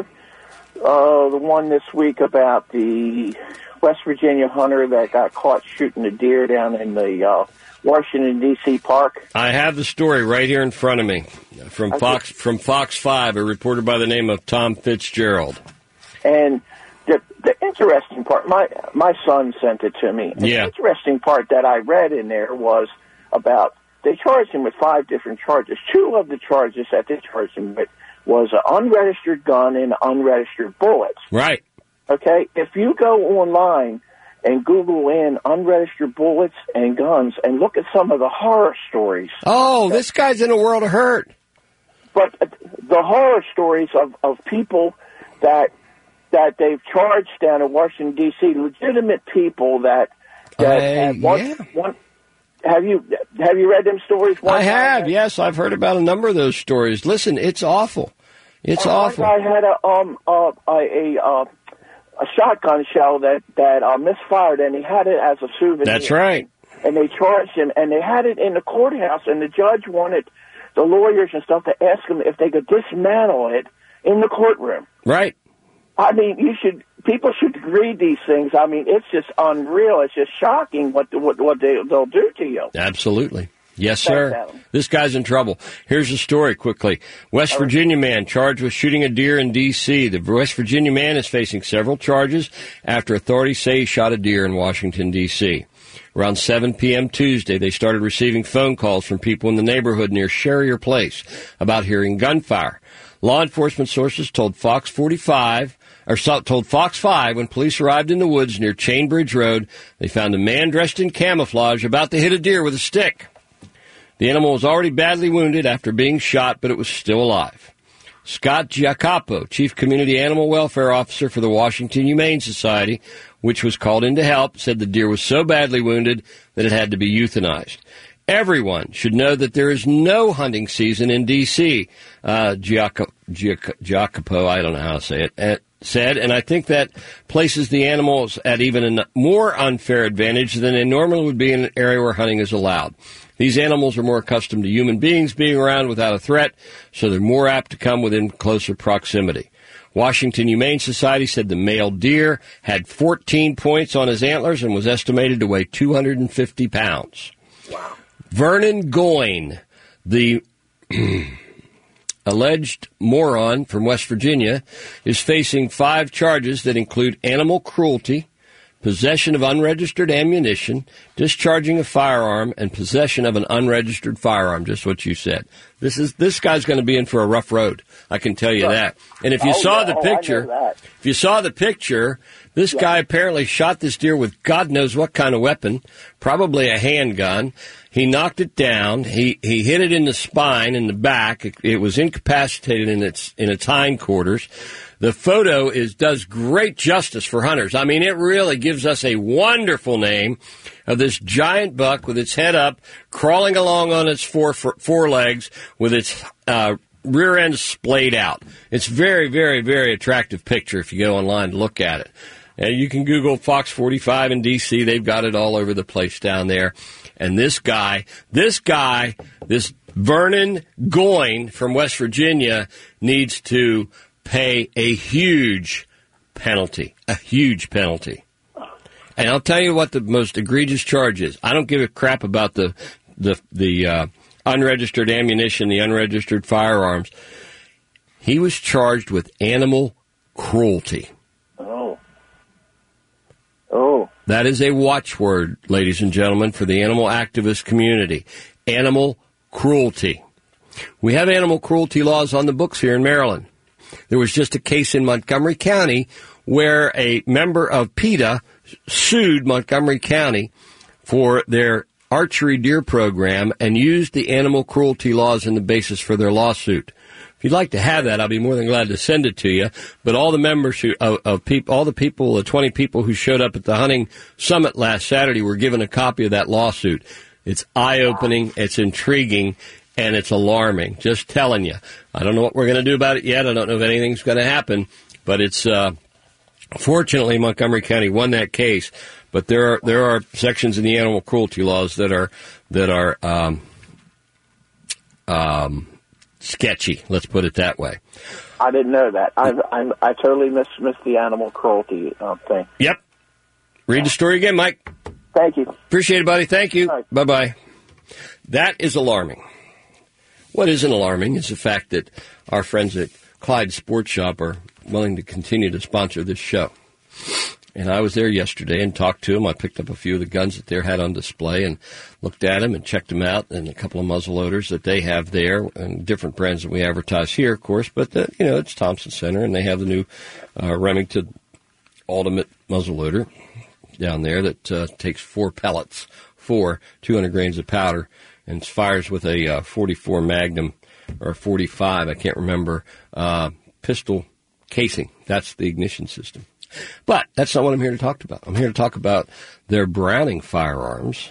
uh, the one this week about the West Virginia hunter that got caught shooting a deer down in the uh, Washington, D C park? I have the story right here in front of me from Okay. Fox from Fox five, a reporter by the name of Tom Fitzgerald. And the the interesting part, my my son sent it to me. And Yeah. The interesting part that I read in there was about they charged him with five different charges. Two of the charges that they charged him with was an unregistered gun and unregistered bullets. Right. Okay, if you go online and Google in unregistered bullets and guns and look at some of the horror stories. Oh, this guy's in a world of hurt. But the horror stories of, of people that that they've charged down in Washington, D C, legitimate people that that Uh, had one, yeah. one. Have you have you read them stories? One I have, time? yes. I've heard about a number of those stories. Listen, it's awful. It's Uh, awful. One guy had a um uh, a a, uh, a shotgun shell that that uh, misfired, and he had it as a souvenir. That's right. And they charged him, and they had it in the courthouse, and the judge wanted the lawyers and stuff to ask him if they could dismantle it in the courtroom. Right. I mean, you should. People should read these things. I mean, it's just unreal. It's just shocking what what what they, they'll do to you. Absolutely. Yes, Thanks, sir. Alan. This guy's in trouble. Here's the story quickly. West Virginia man charged with shooting a deer in D C The West Virginia man is facing several charges after authorities say he shot a deer in Washington, D C Around seven p.m. Tuesday, they started receiving phone calls from people in the neighborhood near Sherrier Place about hearing gunfire. Law enforcement sources told Fox forty-five, or told Fox five when police arrived in the woods near Chainbridge Road, they found a man dressed in camouflage about to hit a deer with a stick. The animal was already badly wounded after being shot, but it was still alive. Scott Giacopo, Chief Community Animal Welfare Officer for the Washington Humane Society, which was called in to help, said the deer was so badly wounded that it had to be euthanized. Everyone should know that there is no hunting season in D C, uh, Giacopo, Giacopo, I don't know how to say it, uh, said, and I think that places the animals at even a more unfair advantage than they normally would be in an area where hunting is allowed. These animals are more accustomed to human beings being around without a threat, so they're more apt to come within closer proximity. Washington Humane Society said the male deer had fourteen points on his antlers and was estimated to weigh two hundred fifty pounds. Wow. Vernon Goyne, the alleged moron from West Virginia, is facing five charges that include animal cruelty, possession of unregistered ammunition, discharging a firearm, and possession of an unregistered firearm, just what you said. This is this guy's going to be in for a rough road, I can tell you Sure. that. And if you Oh, saw yeah. the Oh, I know picture, that. if you saw the picture, this Yeah. guy apparently shot this deer with God knows what kind of weapon, probably a handgun. He knocked it down. He he hit it in the spine, in the back. It, it was incapacitated in its in its hindquarters. The photo is does great justice for hunters. I mean, it really gives us a wonderful name of this giant buck with its head up, crawling along on its four four legs with its uh, rear end splayed out. It's very, very, very attractive picture if you go online to look at it. And you can Google Fox forty-five in D C. They've got it all over the place down there. And this guy, this guy, this Vernon Goyne from West Virginia needs to pay a huge penalty, a huge penalty. And I'll tell you what the most egregious charge is. I don't give a crap about the the the uh, unregistered ammunition, the unregistered firearms. He was charged with animal cruelty. Oh. Oh. That is a watchword, ladies and gentlemen, for the animal activist community. Animal cruelty. We have animal cruelty laws on the books here in Maryland. There was just a case in Montgomery County where a member of PETA sued Montgomery County for their archery deer program and used the animal cruelty laws in the basis for their lawsuit. If you'd like to have that, I'll be more than glad to send it to you. But all the members who, of, of people, all the people, the twenty people who showed up at the hunting summit last Saturday were given a copy of that lawsuit. It's eye-opening, it's intriguing, and it's alarming. Just telling you. I don't know what we're going to do about it yet. I don't know if anything's going to happen. But it's, uh, fortunately, Montgomery County won that case. But there are, there are sections in the animal cruelty laws that are, that are, um, um, sketchy, let's put it that way. I didn't know that. I I, I totally missed, missed the animal cruelty uh, thing. Yep. Read the story again, Mike. Thank you. Appreciate it, buddy. Thank you. Right. Bye-bye. That is alarming. What isn't alarming is the fact that our friends at Clyde Sports Shop are willing to continue to sponsor this show. And I was there yesterday and talked to them. I picked up a few of the guns that they had on display and looked at them and checked them out, and a couple of muzzleloaders that they have there, and different brands that we advertise here, of course. But, the, you know, it's Thompson Center, and they have the new uh, Remington Ultimate muzzleloader down there that uh, takes four pellets, four two hundred grains of powder, and fires with a uh, forty-four Magnum or forty-five, I can't remember, uh, pistol casing. That's the ignition system. But that's not what I'm here to talk about. I'm here to talk about their Browning firearms.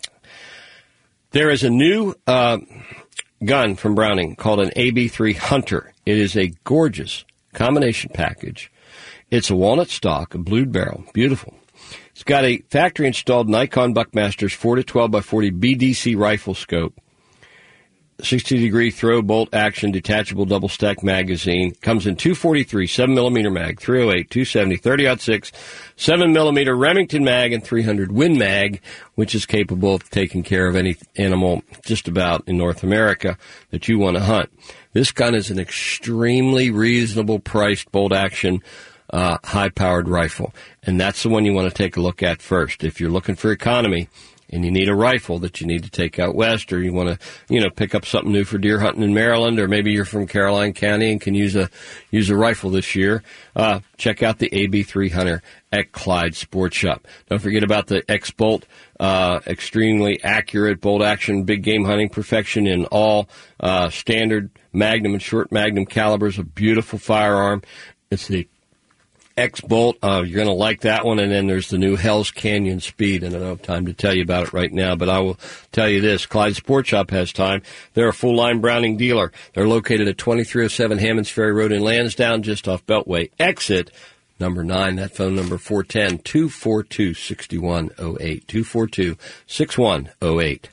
There is a new uh, gun from Browning called an A B three Hunter. It is a gorgeous combination package. It's a walnut stock, a blued barrel, beautiful. It's got a factory-installed Nikon Buckmaster's four to twelve by forty B D C rifle scope, sixty degree throw bolt action detachable double stack magazine. Comes in two forty-three, seven millimeter mag, three oh eight, two seventy, thirty aught six, seven millimeter Remington mag, and three hundred Win mag, which is capable of taking care of any animal just about in North America that you want to hunt. This gun is an extremely reasonable priced bolt action uh, high powered rifle, and that's the one you want to take a look at first. If you're looking for economy and you need a rifle that you need to take out west, or you want to, you know, pick up something new for deer hunting in Maryland, or maybe you're from Caroline County and can use a use a rifle this year, uh, check out the A B three Hunter at Clyde Sports Shop. Don't forget about the X-Bolt, uh, extremely accurate bolt action, big game hunting perfection in all uh, standard Magnum and short Magnum calibers. A beautiful firearm. It's the X-Bolt, uh, you're going to like that one, and then there's the new Hell's Canyon Speed, and I don't have time to tell you about it right now, but I will tell you this. Clyde Sports Shop has time. They're a full-line Browning dealer. They're located at twenty-three oh seven Hammonds Ferry Road in Lansdowne, just off Beltway exit number nine. That phone number, four one zero, two four two, six one zero eight, two four two, six one zero eight.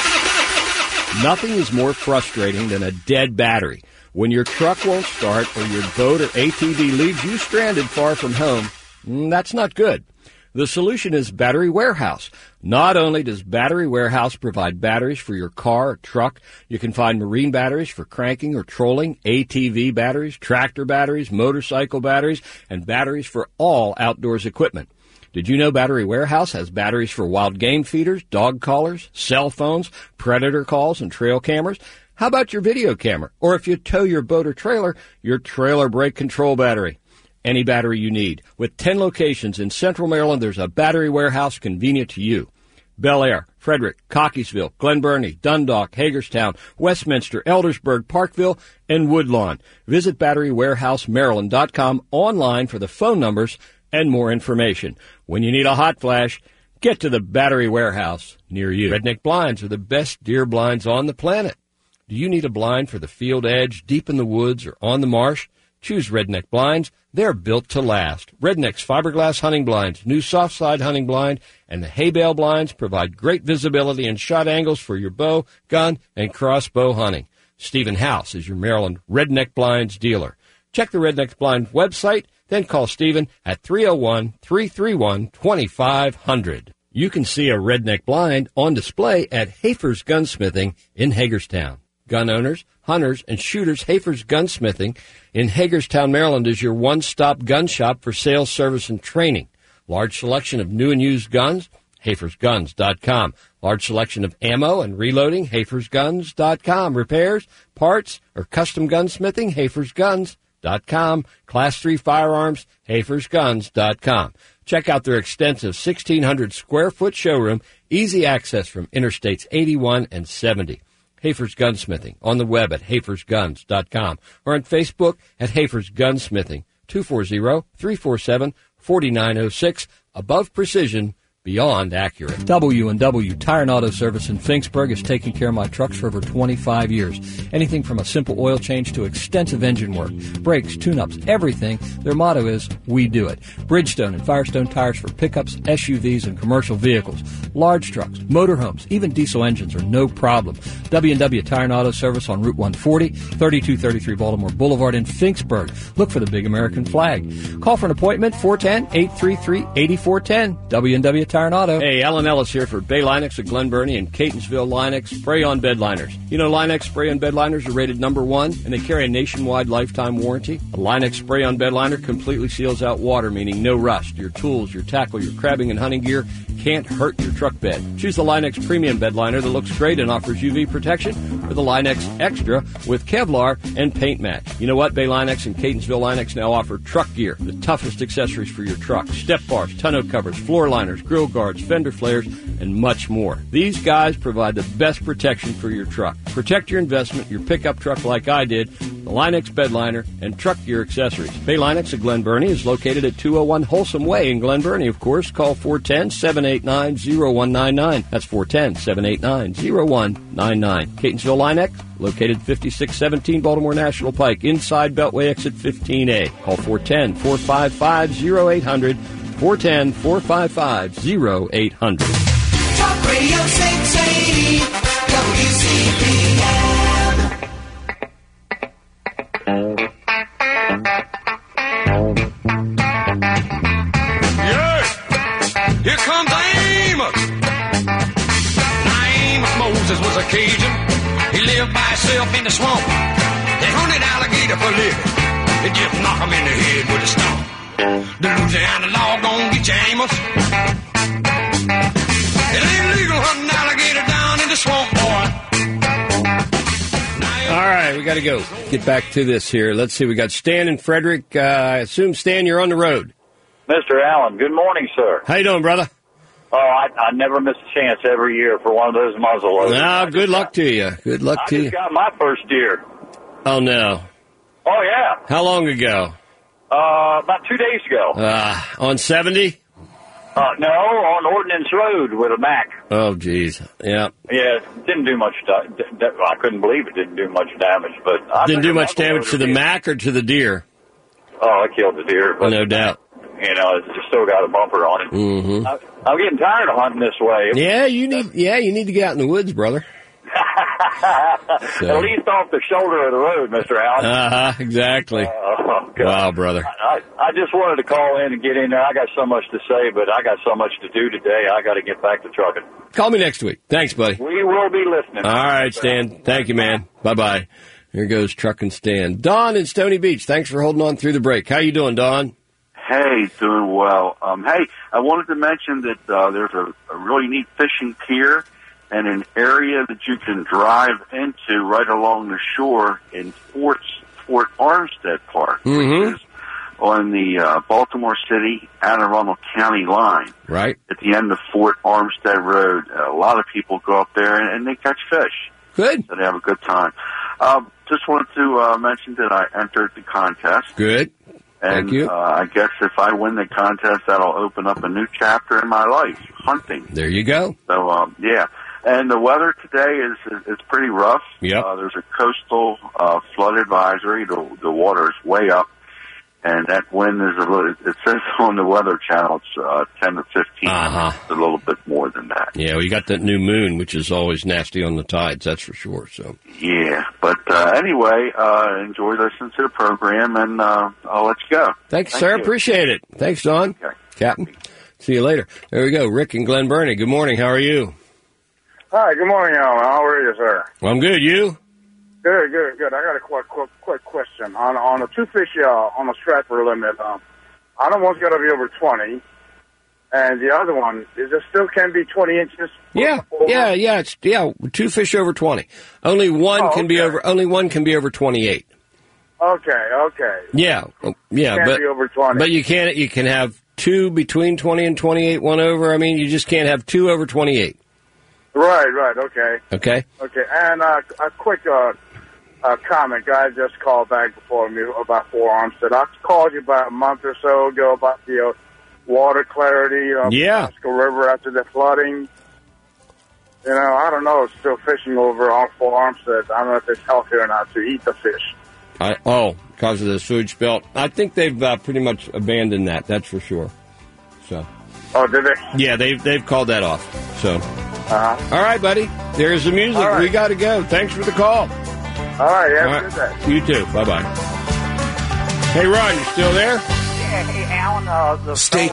Nothing is more frustrating than a dead battery. When your truck won't start or your boat or A T V leaves you stranded far from home, that's not good. The solution is Battery Warehouse. Not only does Battery Warehouse provide batteries for your car or truck, you can find marine batteries for cranking or trolling, A T V batteries, tractor batteries, motorcycle batteries, and batteries for all outdoors equipment. Did you know Battery Warehouse has batteries for wild game feeders, dog collars, cell phones, predator calls, and trail cameras? How about your video camera? Or if you tow your boat or trailer, your trailer brake control battery. Any battery you need. With ten locations in Central Maryland, there's a Battery Warehouse convenient to you. Bel Air, Frederick, Cockeysville, Glen Burnie, Dundalk, Hagerstown, Westminster, Eldersburg, Parkville, and Woodlawn. Visit battery warehouse maryland dot com online for the phone numbers and more information. When you need a hot flash, get to the Battery Warehouse near you. Redneck blinds are the best deer blinds on the planet. Do you need a blind for the field edge, deep in the woods, or on the marsh? Choose Redneck Blinds. They're built to last. Redneck's fiberglass hunting blinds, new soft side hunting blind, and the hay bale blinds provide great visibility and shot angles for your bow, gun, and crossbow hunting. Stephen House is your Maryland Redneck Blinds dealer. Check the Redneck Blinds website, then call Stephen at three oh one, three three one, two five zero zero. You can see a Redneck Blind on display at Hafer's Gunsmithing in Hagerstown. Gun owners, hunters, and shooters, Hafer's Gunsmithing in Hagerstown, Maryland is your one-stop gun shop for sales, service, and training. Large selection of new and used guns, Hafers Guns dot com. Large selection of ammo and reloading, Hafers Guns dot com. Repairs, parts, or custom gunsmithing, Hafers Guns dot com. Class three firearms, Hafers Guns dot com. Check out their extensive sixteen hundred square foot showroom, easy access from Interstates eighty-one and seventy. Hafer's Gunsmithing, on the web at Hafers Guns dot com or on Facebook at Hafer's Gunsmithing, two four zero, three four seven, four nine zero six. Above precision, beyond accurate. W and W Tire and Auto Service in Finksburg has taken care of my trucks for over twenty-five years. Anything from a simple oil change to extensive engine work, brakes, tune-ups, everything. Their motto is, we do it. Bridgestone and Firestone tires for pickups, S U Vs, and commercial vehicles. Large trucks, motorhomes, even diesel engines are no problem. W and W Tire and Auto Service on Route one forty, thirty-two thirty-three Baltimore Boulevard in Finksburg. Look for the big American flag. Call for an appointment, four one zero, eight three three, eight four one zero. W and W Tire and Auto. Hey, Alan Ellis here for Bay Linux of Glen Burnie and Catonsville Linux Spray-On Bed Liners. You know Linux Spray-On Bed Liners are rated number one, and they carry a nationwide lifetime warranty. A Linux Spray-On Bed Liner completely seals out water, meaning no rust. Your tools, your tackle, your crabbing and hunting gear can't hurt your truck bed. Choose the Linux Premium Bed Liner that looks great and offers U V protection, or the Linux Extra with Kevlar and paint match. You know what? Bay Linux and Catonsville Linux now offer truck gear, the toughest accessories for your truck. Step bars, tonneau covers, floor liners, grill guards, fender flares, and much more. These guys provide the best protection for your truck. Protect your investment, your pickup truck like I did, the Linux Bedliner, and truck gear accessories. Bay Linux of Glen Burnie is located at two oh one Wholesome Way in Glen Burnie, of course. Call four one zero, seven eight nine, zero one nine nine. That's four one zero, seven eight nine, zero one nine nine. Catonsville Linux, located fifty-six seventeen Baltimore National Pike, inside Beltway exit fifteen A. Call four one zero, four five five, zero eight hundred. four one zero, four five five, zero eight hundred. Talk Radio six eighty, W C P M. Yeah! Here comes Amos! Now Amos Moses was a Cajun. He lived by himself in the swamp. They hunted alligator for living. They just knock him in the head with a stump. The Louisiana law gon' get you, Amos. It ain't legal hunting alligator down in the swamp, boy. All right, we got to go. Get back to this here. Let's see. We got Stan and Frederick. Uh, I assume, Stan, you're on the road. Mister Allen, good morning, sir. How you doing, brother? Oh, I, I never miss a chance every year for one of those muzzle loaders. Ah, good luck got, to you. Good luck I to you. I just got my first deer. Oh, no. Oh, yeah. How long ago? Uh, about two days ago. Uh, on seventy? Uh, no, on Ordnance Road with a Mac. Oh, geez. Yeah. Yeah, it didn't do much. Da- d- d- I couldn't believe it didn't do much damage, but I didn't do much damage to the deer. Mac or to the deer. Oh, I killed the deer, but no doubt. You know, it's just still got a bumper on it. Mm-hmm. I, I'm getting tired of hunting this way. Yeah, you need. Yeah, you need to get out in the woods, brother. So. At least off the shoulder of the road, Mister Allen. Uh huh. Exactly. Uh, oh, wow, brother. I, I just wanted to call in and get in there. I got so much to say, but I got so much to do today. I got to get back to trucking. Call me next week. Thanks, buddy. We will be listening. All right, Stan. Thank you, man. Bye bye. Here goes Truckin' Stan. Don in Stony Beach. Thanks for holding on through the break. How you doing, Don? Hey, doing well. Um, hey, I wanted to mention that uh, there's a, a really neat fishing pier and an area that you can drive into right along the shore in Fort, Fort Armstead Park, mm-hmm. which is on the uh, Baltimore City, Anne Arundel County line. Right. At the end of Fort Armstead Road. A lot of people go up there and, and they catch fish. Good. So they have a good time. Um, just wanted to uh, mention that I entered the contest. Good. And, Thank you. Uh, I guess if I win the contest, that'll open up a new chapter in my life, hunting. There you go. So, um, yeah. And the weather today is is, is pretty rough. Yep. Uh, there's a coastal uh, flood advisory. The, the water is way up, and that wind is a little. It says on the Weather Channel it's uh, ten to fifteen. Uh-huh. It's a little bit more than that. Yeah, well, you got that new moon, which is always nasty on the tides. That's for sure. So. Yeah, but uh, anyway, uh, enjoy listening to the program, and uh, I'll let you go. Thanks, Thank sir. you. Appreciate it. Thanks, Don. Okay. Captain. See you later. There we go. Rick and Glen Burnie. Good morning. How are you? Hi, good morning, Alan. How are you, sir? Well, I'm good. You? Good, good, good. I got a quick, quick, quick question on on a two fish uh, on the Stratford limit. Um, I don't want to got to be over twenty, and the other one is it still can be twenty inches? Yeah, yeah, yeah. It's yeah, two fish over twenty. Only one Oh, can be okay. over. Only one can be over twenty-eight. Okay, okay. Yeah, oh, yeah, Can't but be over twenty. but you can't. You can have two between twenty and twenty-eight. One over. I mean, you just can't have two over twenty-eight. Right, right. Okay, Okay. okay. And uh, a quick uh, uh, comment. Guy just called back before me about forearms. Said I called you about a month or so ago about the uh, water clarity of Yeah. the River after the flooding. You know, I don't know. Still fishing over on forearms. Said I don't know if it's healthy or not to eat the fish. I, oh, because of the sewage belt. I think they've uh, pretty much abandoned that. That's for sure. So. Oh, did they? Yeah, they've they've called that off. So. Uh-huh. All right, buddy. There's the music. All right. We got to go. Thanks for the call. All right, have All a good day. You too. Bye bye. Hey, Ron, you still there? Yeah, hey, Alan, uh, the Stay